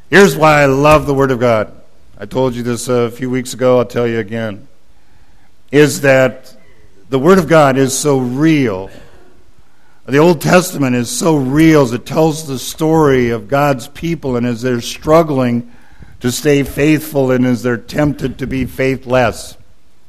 Here's why I love the Word of God. I told you this a few weeks ago, I'll tell you again. Is that the Word of God is so real. The Old Testament is so real as it tells the story of God's people and as they're struggling to stay faithful and as they're tempted to be faithless.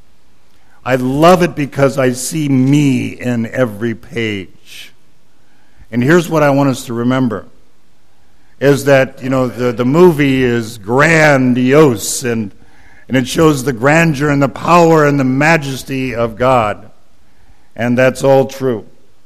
I love it because I see me in every page. And here's what I want us to remember. Is that, the movie is grandiose and it shows the grandeur and the power and the majesty of God. And that's all true.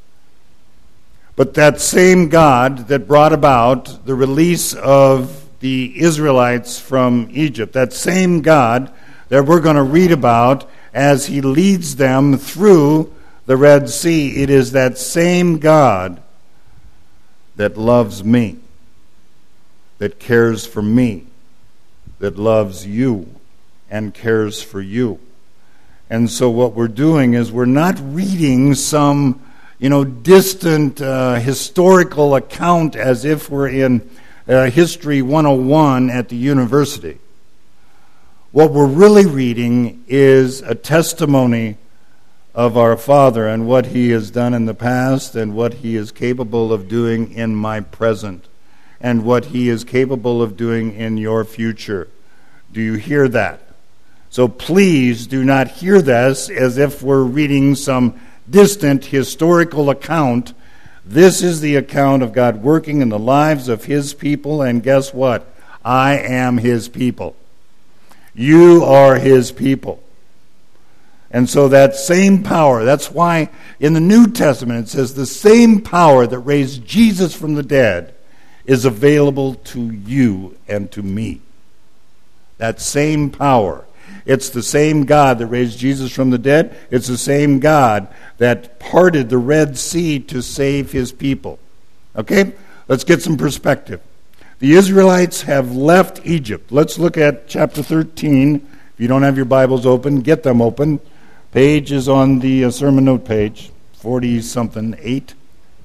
But that same God that brought about the release of the Israelites from Egypt, that same God that we're going to read about as he leads them through the Red Sea, it is that same God that loves me, that cares for me, that loves you and cares for you. And so what we're doing is we're not reading some, distant historical account as if we're in History 101 at the university. What we're really reading is a testimony of our Father and what He has done in the past and what He is capable of doing in my present and what He is capable of doing in your future. Do you hear that? So please do not hear this as if we're reading some distant historical account. This is the account of God working in the lives of His people, and guess what? I am His people. You are His people. And so that same power, that's why in the New Testament it says the same power that raised Jesus from the dead is available to you and to me. That same power. It's the same God that raised Jesus from the dead. It's the same God that parted the Red Sea to save His people. Okay? Let's get some perspective. The Israelites have left Egypt. Let's look at chapter 13. If you don't have your Bibles open, get them open. Page is on the sermon note page, 40-something, 8.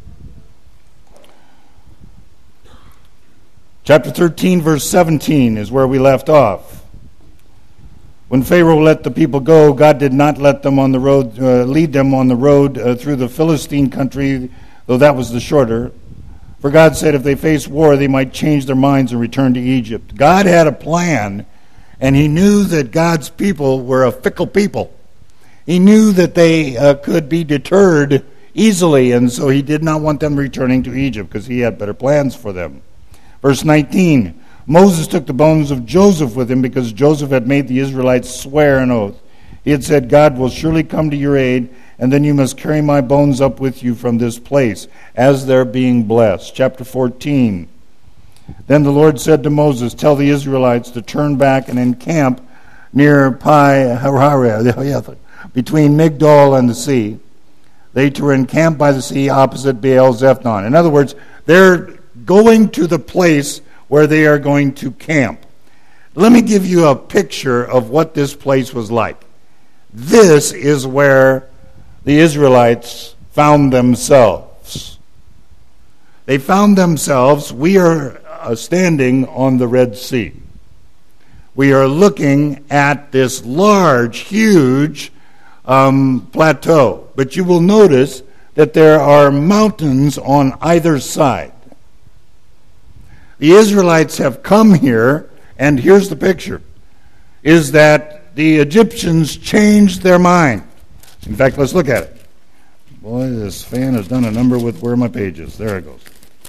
Chapter 13, verse 17 is where we left off. When Pharaoh let the people go, God did not let them on the road, lead them on the road through the Philistine country, though that was the shorter. For God said if they faced war, they might change their minds and return to Egypt. God had a plan, and He knew that God's people were a fickle people. He knew that they could be deterred easily, and so He did not want them returning to Egypt because He had better plans for them. Verse 19, Moses took the bones of Joseph with him because Joseph had made the Israelites swear an oath. He had said, God will surely come to your aid, and then you must carry my bones up with you from this place, as they're being blessed. Chapter 14. Then the Lord said to Moses, tell the Israelites to turn back and encamp near Pi-hahiroth, between Migdol and the sea. They were encamped by the sea opposite Baal-zephon. In other words, they're going to the place where they are going to camp. Let me give you a picture of what this place was like. This is where the Israelites found themselves. They found themselves, we are standing on the Red Sea. We are looking at this large, huge plateau. But you will notice that there are mountains on either side. The Israelites have come here, and here's the picture, is that the Egyptians changed their mind. In fact, let's look at it. Boy, this fan has done a number with where my page is. There it goes.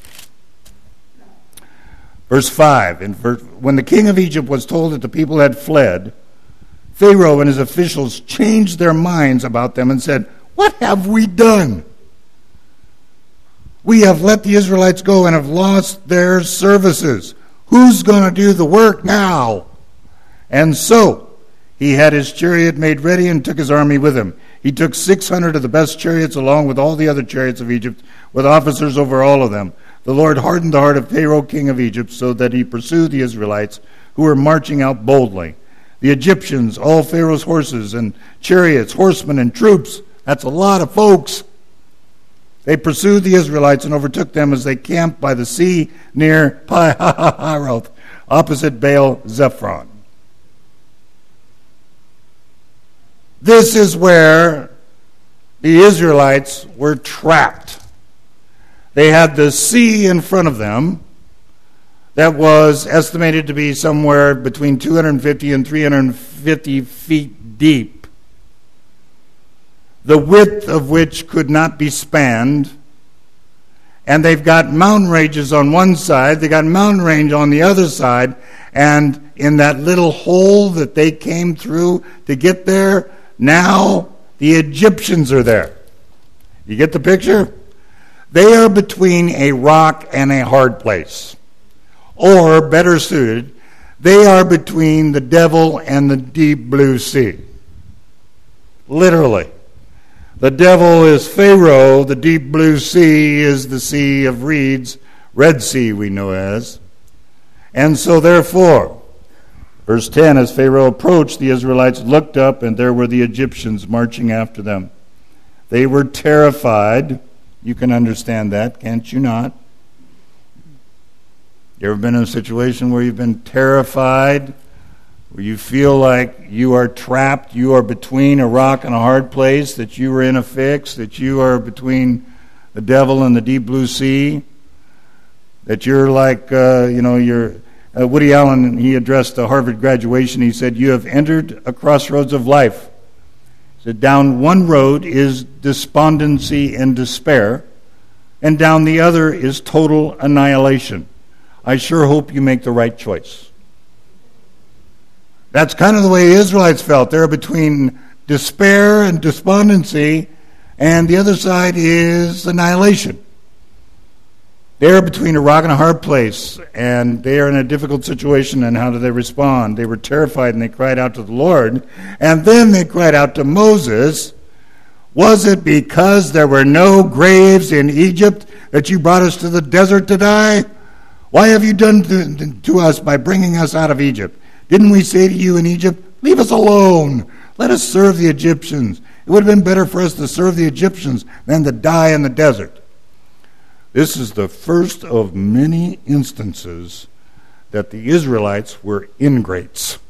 Verse 5, when the king of Egypt was told that the people had fled, Pharaoh and his officials changed their minds about them and said, what have we done? We have let the Israelites go and have lost their services. Who's going to do the work now? And so he had his chariot made ready and took his army with him. He took 600 of the best chariots along with all the other chariots of Egypt, with officers over all of them. The Lord hardened the heart of Pharaoh, king of Egypt, so that he pursued the Israelites, who were marching out boldly. The Egyptians, all Pharaoh's horses and chariots, horsemen and troops, that's a lot of folks. They pursued the Israelites and overtook them as they camped by the sea near Pi-hahiroth, opposite Baal-zephon. This is where the Israelites were trapped. They had the sea in front of them that was estimated to be somewhere between 250 and 350 feet deep, the width of which could not be spanned. And they've got mountain ranges on one side, they got mountain range on the other side, and in that little hole that they came through to get there, now the Egyptians are there. You get the picture? They are between a rock and a hard place. Or, better suited, they are between the devil and the deep blue sea. Literally. The devil is Pharaoh, the deep blue sea is the Sea of Reeds, Red Sea we know as. And so therefore, verse 10, as Pharaoh approached, the Israelites looked up, and there were the Egyptians marching after them. They were terrified. You can understand that, can't you not? You ever been in a situation where you've been terrified, where you feel like you are trapped, you are between a rock and a hard place, that you are in a fix, that you are between the devil and the deep blue sea, that you're like, Woody Allen, he addressed a Harvard graduation, he said, you have entered a crossroads of life. He said, down one road is despondency and despair, and down the other is total annihilation. I sure hope you make the right choice. That's kind of the way the Israelites felt. They're between despair and despondency, and the other side is annihilation. They're between a rock and a hard place, and they are in a difficult situation, and how do they respond? They were terrified, and they cried out to the Lord, and then they cried out to Moses, was it because there were no graves in Egypt that you brought us to the desert to die? Why have you done to us by bringing us out of Egypt? Didn't we say to you in Egypt, leave us alone, let us serve the Egyptians? It would have been better for us to serve the Egyptians than to die in the desert. This is the first of many instances that the Israelites were ingrates.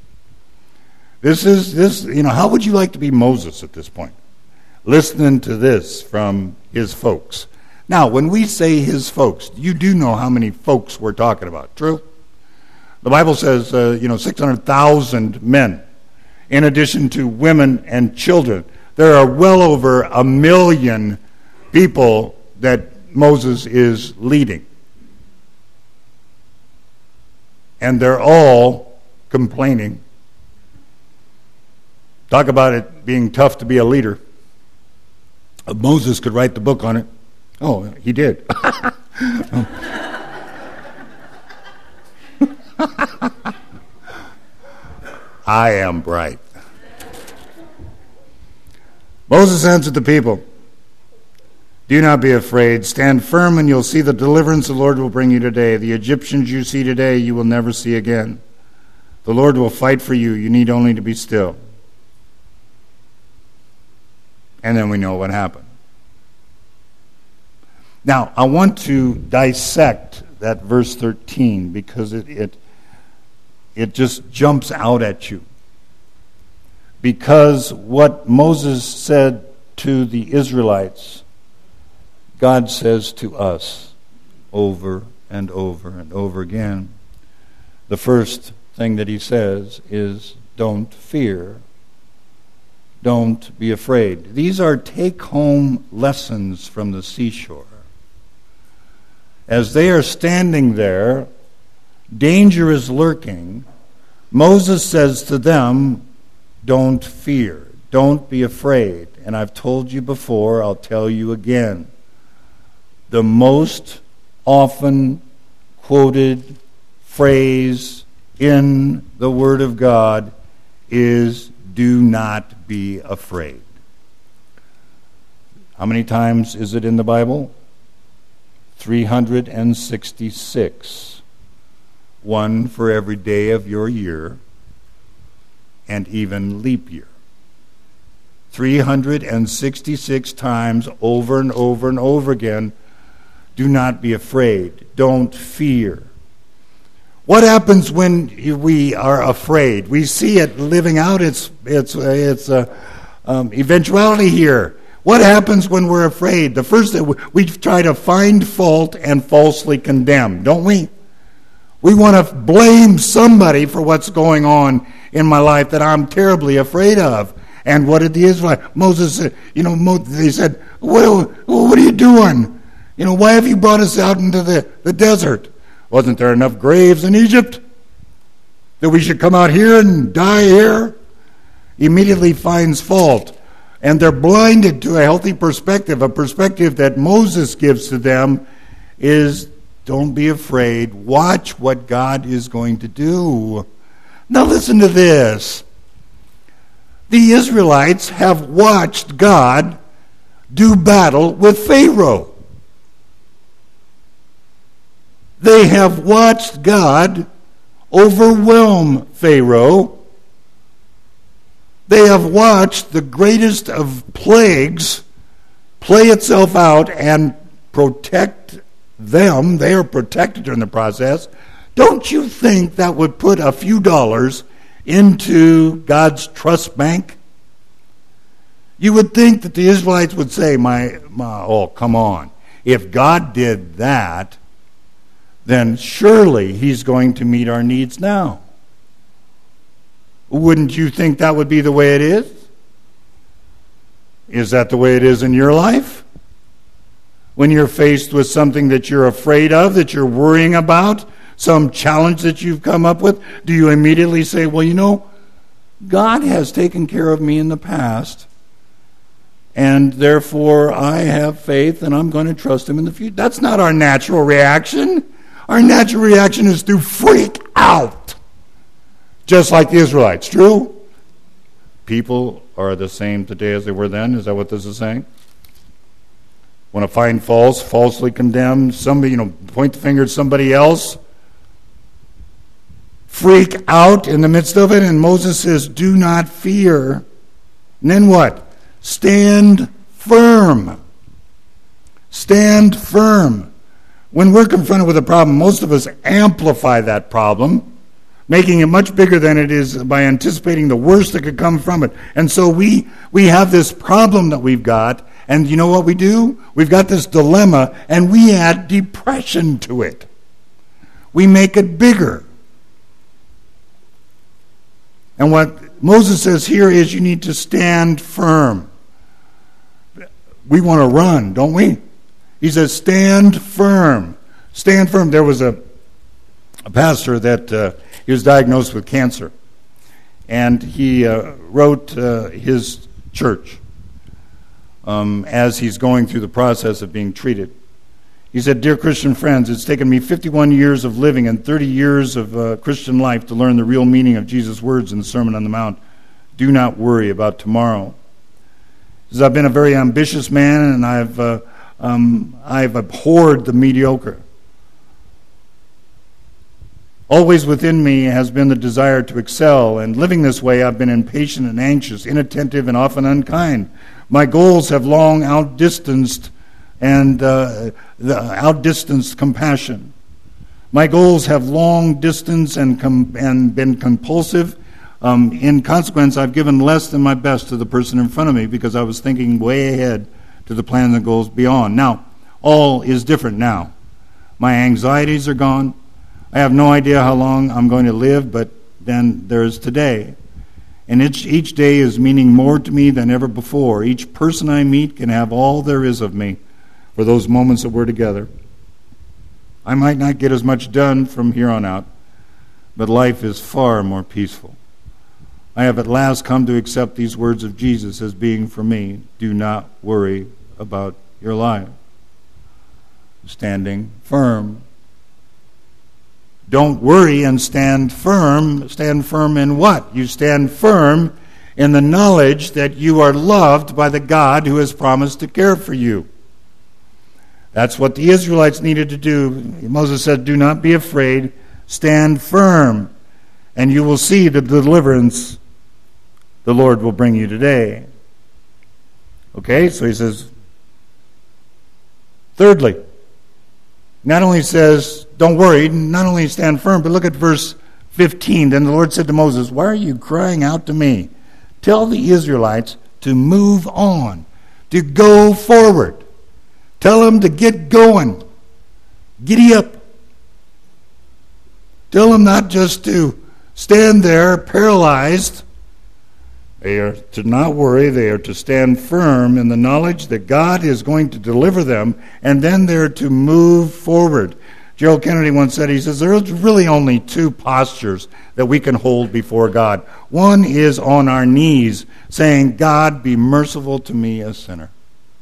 How would you like to be Moses at this point? Listening to this from his folks. Now, when we say his folks, you do know how many folks we're talking about, true? The Bible says, 600,000 men, in addition to women and children. There are well over 1 million people that Moses is leading. And they're all complaining. Talk about it being tough to be a leader. Moses could write the book on it. Oh, he did. I am bright. Moses answered the people, do not be afraid. Stand firm, and you'll see the deliverance the Lord will bring you today. The Egyptians you see today, you will never see again. The Lord will fight for you. You need only to be still. And then we know what happened. Now, I want to dissect that verse 13 because it just jumps out at you. Because what Moses said to the Israelites, God says to us over and over and over again. The first thing that he says is, don't fear. Don't be afraid. These are take-home lessons from the seashore. As they are standing there, danger is lurking. Moses says to them, don't fear. Don't be afraid. And I've told you before, I'll tell you again. The most often quoted phrase in the Word of God is, do not be afraid. How many times is it in the Bible? 366. One for every day of your year, and even leap year. 366 times over and over and over again, do not be afraid. Don't fear. What happens when we are afraid? We see it living out its eventuality here. What happens when we're afraid? The first thing, we try to find fault and falsely condemn, don't we? We want to blame somebody for what's going on in my life that I'm terribly afraid of. And what did the Israelites? Moses said, they said, what are you doing? Why have you brought us out into the desert? Wasn't there enough graves in Egypt that we should come out here and die here? Immediately finds fault. And they're blinded to a healthy perspective. A perspective that Moses gives to them is, don't be afraid. Watch what God is going to do. Now listen to this. The Israelites have watched God do battle with Pharaoh. They have watched God overwhelm Pharaoh. They have watched the greatest of plagues play itself out and protect them. They are protected in the process. Don't you think that would put a few dollars into God's trust bank? You would think that the Israelites would say, oh, come on. If God did that, then surely He's going to meet our needs now. Wouldn't you think that would be the way it is? Is that the way it is in your life? When you're faced with something that you're afraid of, that you're worrying about, some challenge that you've come up with, do you immediately say, well, God has taken care of me in the past, and therefore I have faith and I'm going to trust Him in the future? That's not our natural reaction. Our natural reaction is to freak out, just like the Israelites. True? People are the same today as they were then. Is that what this is saying? Want to find faults, falsely condemn somebody, point the finger at somebody else, freak out in the midst of it. And Moses says, do not fear. And then what? Stand firm. Stand firm. When we're confronted with a problem, most of us amplify that problem, making it much bigger than it is by anticipating the worst that could come from it. And so we have this problem that we've got, and you know what we do? We've got this dilemma, and we add depression to it. We make it bigger. And what Moses says here is you need to stand firm. We want to run, don't we? He says, stand firm. Stand firm. There was a pastor that he was diagnosed with cancer. And he wrote his church as he's going through the process of being treated. He said, dear Christian friends, it's taken me 51 years of living and 30 years of Christian life to learn the real meaning of Jesus' words in the Sermon on the Mount. Do not worry about tomorrow. He says, I've been a very ambitious man, and I've abhorred the mediocre. Always within me has been the desire to excel, and living this way I've been impatient and anxious, inattentive and often unkind. My goals have long outdistanced compassion. My goals have long distanced and been compulsive. In consequence, I've given less than my best to the person in front of me because I was thinking way ahead to the plans and goals beyond. Now, all is different now. My anxieties are gone. I have no idea how long I'm going to live, but then there's today. And each day is meaning more to me than ever before. Each person I meet can have all there is of me for those moments that we're together. I might not get as much done from here on out, but life is far more peaceful. I have at last come to accept these words of Jesus as being for me. Do not worry about your life. Standing firm. Don't worry and stand firm. Stand firm in what? You stand firm in the knowledge that you are loved by the God who has promised to care for you. That's what the Israelites needed to do. Moses said, do not be afraid. Stand firm, and you will see the deliverance the Lord will bring you today. Okay, so he says, thirdly, not only says, don't worry, not only stand firm, but look at verse 15. Then the Lord said to Moses, why are you crying out to me? Tell the Israelites to move on, to go forward. Tell them to get going. Giddy up. Tell them not just to stand there paralyzed. They are to not worry. They are to stand firm in the knowledge that God is going to deliver them, and then they're to move forward. Gerald Kennedy once said, he says, there's really only two postures that we can hold before God. One is on our knees, saying, God, be merciful to me, a sinner.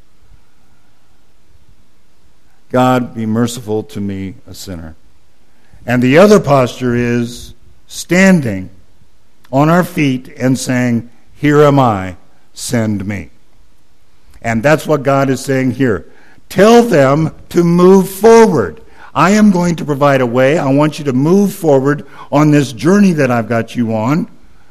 God, be merciful to me, a sinner. And the other posture is standing on our feet and saying, here am I, send me. And that's what God is saying here. Tell them to move forward. I am going to provide a way. I want you to move forward on this journey that I've got you on.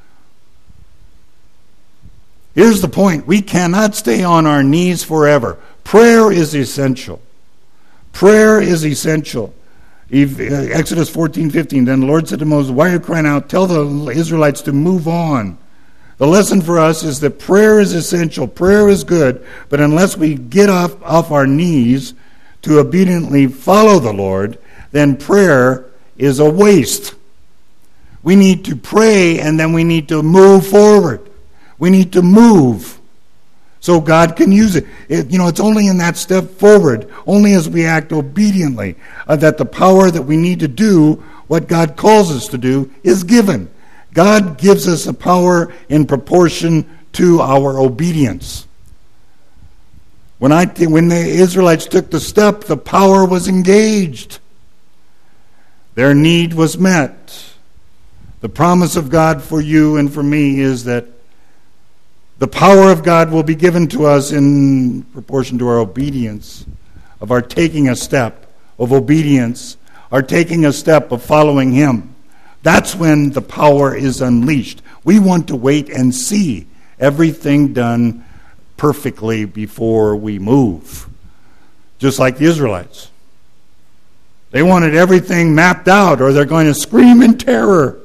Here's the point. We cannot stay on our knees forever. Prayer is essential. Prayer is essential. Exodus 14:15. Then the Lord said to Moses, why are you crying out? Tell the Israelites to move on. The lesson for us is that prayer is essential. Prayer is good, but unless we get off our knees to obediently follow the Lord, then prayer is a waste. We need to pray, and then we need to move forward. We need to move so God can use it. It's only in that step forward, only as we act obediently, that the power that we need to do what God calls us to do is given. God gives us a power in proportion to our obedience. When the Israelites took the step, the power was engaged. Their need was met. The promise of God for you and for me is that the power of God will be given to us in proportion to our obedience, of our taking a step of obedience, our taking a step of following Him. That's when the power is unleashed. We want to wait and see everything done perfectly before we move. Just like the Israelites. They wanted everything mapped out or they're going to scream in terror.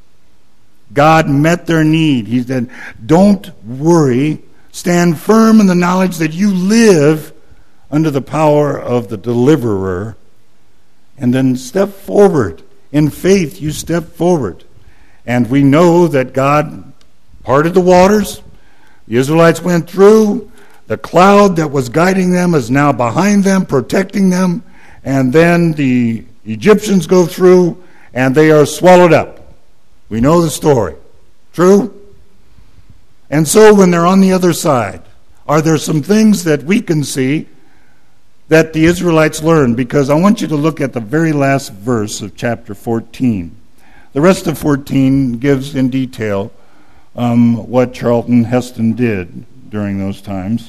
God met their need. He said, don't worry. Stand firm in the knowledge that you live under the power of the deliverer. And then step forward. In faith, you step forward. And we know that God parted the waters. The Israelites went through. The cloud that was guiding them is now behind them, protecting them. And then the Egyptians go through, and they are swallowed up. We know the story. True? And so when they're on the other side, are there some things that we can see that the Israelites learned? Because I want you to look at the very last verse of chapter 14. The rest of 14 gives in detail what Charlton Heston did during those times.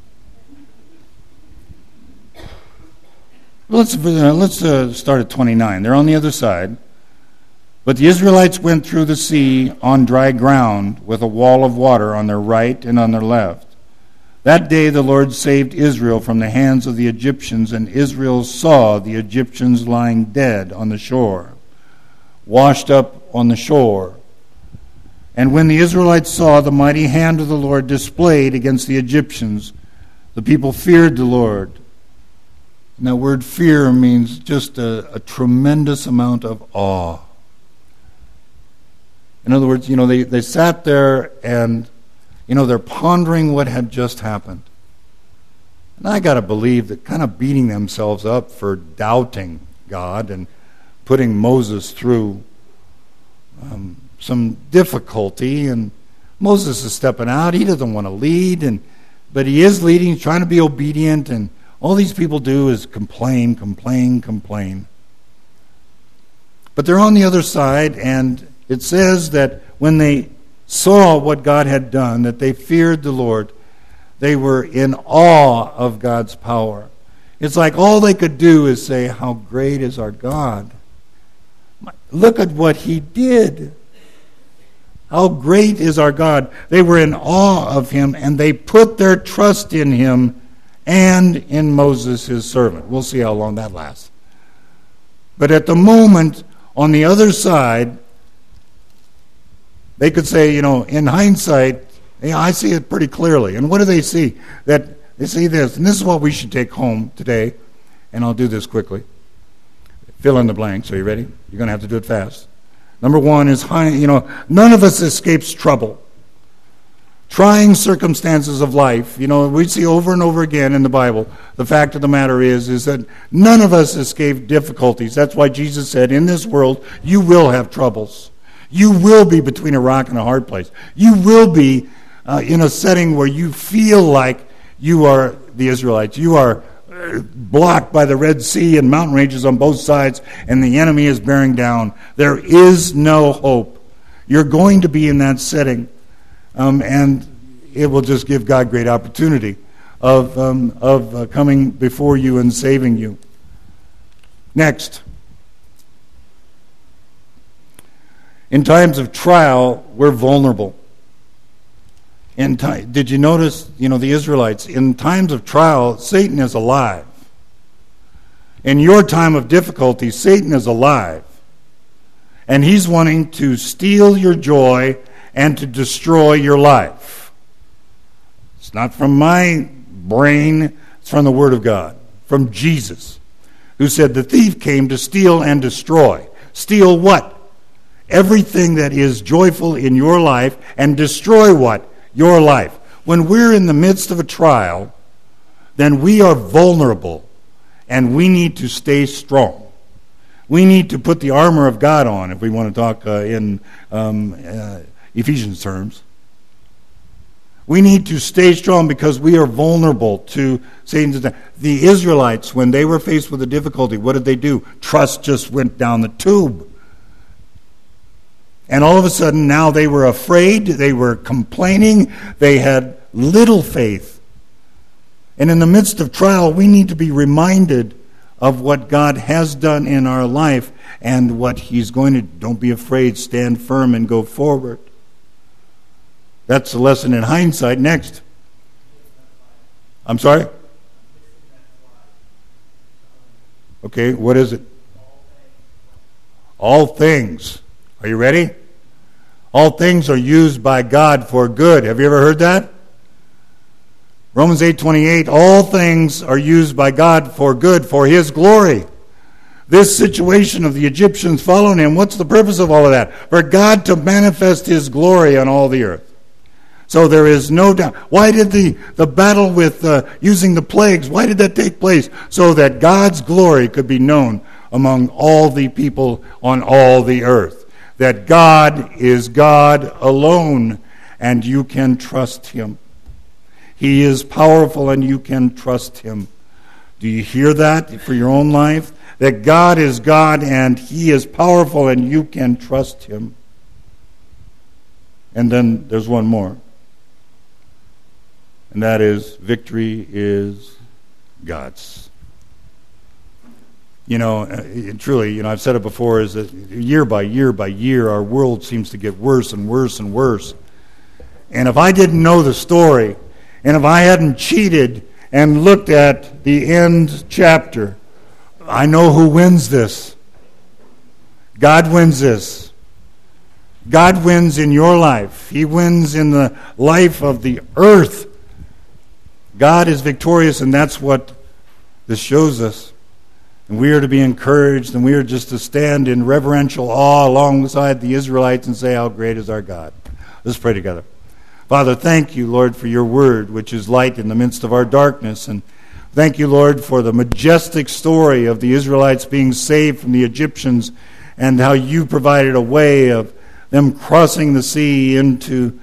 Let's start at 29. They're on the other side. But the Israelites went through the sea on dry ground with a wall of water on their right and on their left. That day the Lord saved Israel from the hands of the Egyptians, and Israel saw the Egyptians lying dead on the shore, washed up on the shore. And when the Israelites saw the mighty hand of the Lord displayed against the Egyptians, the people feared the Lord. And that word fear means just a tremendous amount of awe. In other words, they sat there and, they're pondering what had just happened. And I got to believe that kind of beating themselves up for doubting God and putting Moses through some difficulty. And Moses is stepping out. He doesn't want to lead, but he is leading. He's trying to be obedient, and all these people do is complain. But they're on the other side, and it says that when they saw what God had done, that they feared the Lord. They were in awe of God's power. It's like all they could do is say, how great is our God. Look at what He did. How great is our God. They were in awe of him, and they put their trust in him and in Moses, his servant. We'll see how long that lasts. But at the moment, on the other side, they could say, in hindsight, I see it pretty clearly. And what do they see? That they see this, and this is what we should take home today, and I'll do this quickly. Fill in the blanks. Are you ready? You're going to have to do it fast. Number one is, none of us escapes trouble. Trying circumstances of life, we see over and over again in the Bible, the fact of the matter is that none of us escape difficulties. That's why Jesus said, in this world, you will have troubles. You will be between a rock and a hard place. You will be in a setting where you feel like you are the Israelites. You are blocked by the Red Sea and mountain ranges on both sides, and the enemy is bearing down. There is no hope. You're going to be in that setting, and it will just give God great opportunity of coming before you and saving you. Next, in times of trial, we're vulnerable. Did you notice, the Israelites, in times of trial, Satan is alive. In your time of difficulty, Satan is alive. And he's wanting to steal your joy and to destroy your life. It's not from my brain, it's from the Word of God, from Jesus, who said the thief came to steal and destroy. Steal what? Everything that is joyful in your life, and destroy what? Your life. When we're in the midst of a trial, then we are vulnerable, and we need to stay strong. We need to put the armor of God on, if we want to talk in Ephesians terms. We need to stay strong because we are vulnerable to Satan's attack. The Israelites, when they were faced with a difficulty, what did they do? Trust just went down the tube. And all of a sudden, now they were afraid, they were complaining, they had little faith. And in the midst of trial, we need to be reminded of what God has done in our life and what he's going to. Don't be afraid, stand firm and go forward. That's a lesson in hindsight. Next. I'm sorry? Okay, what is it? All things. Are you ready? All things are used by God for good. Have you ever heard that? Romans 8:28, all things are used by God for good, for his glory. This situation of the Egyptians following him, what's the purpose of all of that? For God to manifest his glory on all the earth. So there is no doubt. Why did the battle with using the plagues, why did that take place? So that God's glory could be known among all the people on all the earth. That God is God alone, and you can trust him. He is powerful, and you can trust him. Do you hear that for your own life? That God is God, and he is powerful, and you can trust him. And then there's one more. And that is, victory is God's. Truly, I've said it before, is that year by year by year, our world seems to get worse and worse and worse. And if I didn't know the story, and if I hadn't cheated and looked at the end chapter, I know who wins this. God wins this. God wins in your life. He wins in the life of the earth. God is victorious, and that's what this shows us. And we are to be encouraged, and we are just to stand in reverential awe alongside the Israelites and say, how great is our God. Let's pray together. Father, thank you, Lord, for your word, which is light in the midst of our darkness. And thank you, Lord, for the majestic story of the Israelites being saved from the Egyptians, and how you provided a way of them crossing the sea into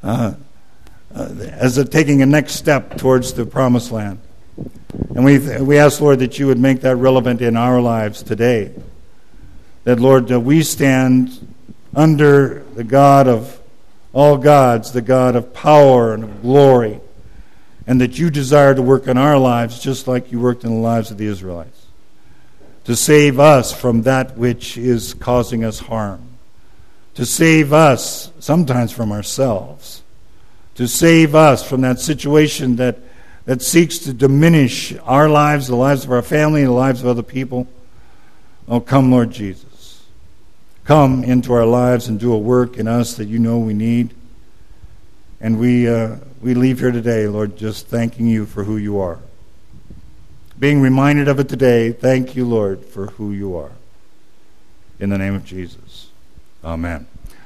taking a next step towards the promised land. And we ask, Lord, that you would make that relevant in our lives today. That, Lord, we stand under the God of all gods, the God of power and of glory, and that you desire to work in our lives just like you worked in the lives of the to save us from that which is causing us harm, to save us, sometimes from ourselves, to save us from that situation that seeks to diminish our lives, the lives of our family, the lives of other people. Oh, come, Lord Jesus. Come into our lives and do a work in us that you know we need. And we leave here today, Lord, just thanking you for who you are. Being reminded of it today, thank you, Lord, for who you are. In the name of Jesus. Amen.